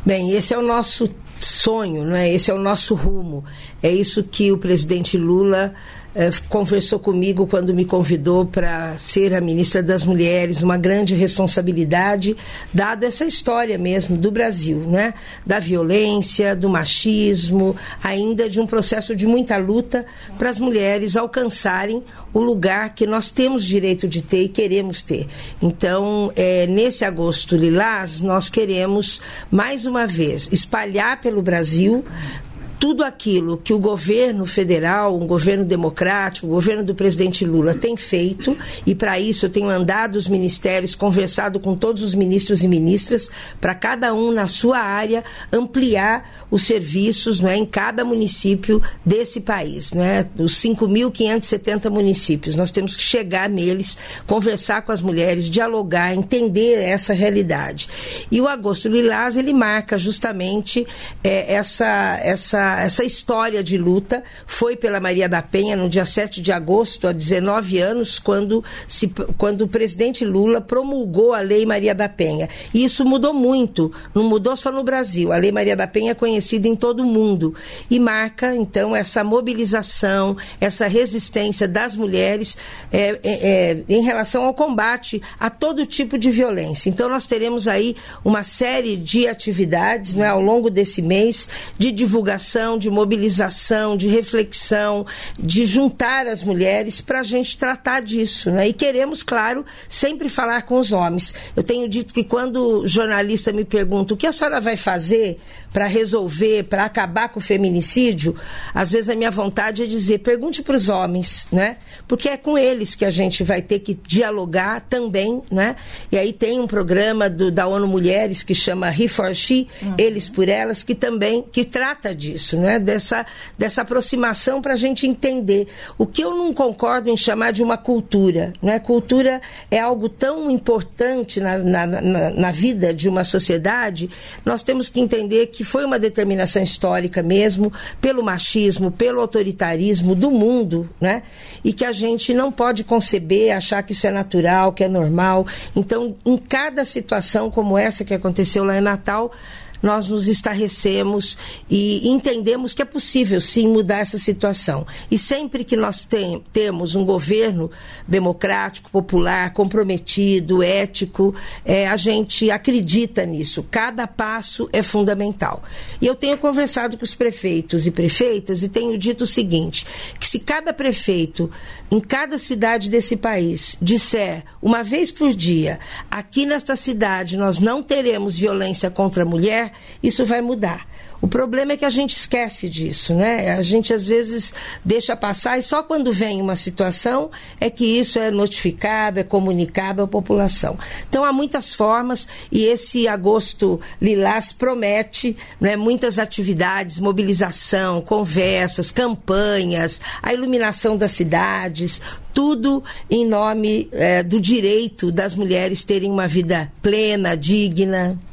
Bem, esse é o nosso sonho, não é? Esse é o nosso rumo. É isso que o presidente Lula conversou comigo quando me convidou para ser a ministra das Mulheres, uma grande responsabilidade, dado essa história mesmo do Brasil, né? Da violência, do machismo, ainda de um processo de muita luta para as mulheres alcançarem o lugar que nós temos direito de ter e queremos ter. Então, nesse Agosto Lilás, nós queremos, mais uma vez, espalhar pelo Brasil tudo aquilo que o governo federal, um governo democrático, o governo do presidente Lula tem feito, e para isso eu tenho andado os ministérios, conversado com todos os ministros e ministras, para cada um na sua área ampliar os serviços, não é, em cada município desse país, não é, os 5.570 municípios. Nós temos que chegar neles, conversar com as mulheres, dialogar, entender essa realidade. E o Agosto Lilás, ele marca justamente essa história de luta. Foi pela Maria da Penha no dia 7 de agosto, há 19 anos, quando o presidente Lula promulgou a Lei Maria da Penha. E isso mudou muito, não mudou só no Brasil. A Lei Maria da Penha é conhecida em todo o mundo e marca, então, essa mobilização, essa resistência das mulheres em relação ao combate a todo tipo de violência. Então, nós teremos aí uma série de atividades, não é, ao longo desse mês, de divulgação, de mobilização, de reflexão, de juntar as mulheres para a gente tratar disso, né? E queremos, claro, sempre falar com os homens. Eu tenho dito que quando o jornalista me pergunta o que a senhora vai fazer para resolver, para acabar com o feminicídio, às vezes a minha vontade é dizer, pergunte para os homens, né? Porque é com eles que a gente vai ter que dialogar também, né? E aí tem um programa da ONU Mulheres que chama He for She, Eles por Elas, que também trata disso, né? Dessa aproximação para a gente entender. O que eu não concordo em chamar de uma cultura, né? Cultura é algo tão importante na vida de uma sociedade. Nós temos que entender que foi uma determinação histórica mesmo, pelo machismo, pelo autoritarismo do mundo, né? E que a gente não pode conceber, achar que isso é natural, que é normal. Então, em cada situação como essa que aconteceu lá em Natal, nós nos estarrecemos e entendemos que é possível, sim, mudar essa situação. E sempre que nós temos um governo democrático, popular, comprometido, ético, a gente acredita nisso. Cada passo é fundamental. E eu tenho conversado com os prefeitos e prefeitas e tenho dito o seguinte, que se cada prefeito, em cada cidade desse país, disser uma vez por dia, aqui nesta cidade nós não teremos violência contra a mulher, isso vai mudar. O problema é que a gente esquece disso, né? A gente às vezes deixa passar e só quando vem uma situação é que isso é notificado, é comunicado à população. Então há muitas formas e esse Agosto Lilás promete, né, muitas atividades, mobilização, conversas, campanhas, a iluminação das cidades, tudo em nome do direito das mulheres terem uma vida plena, digna.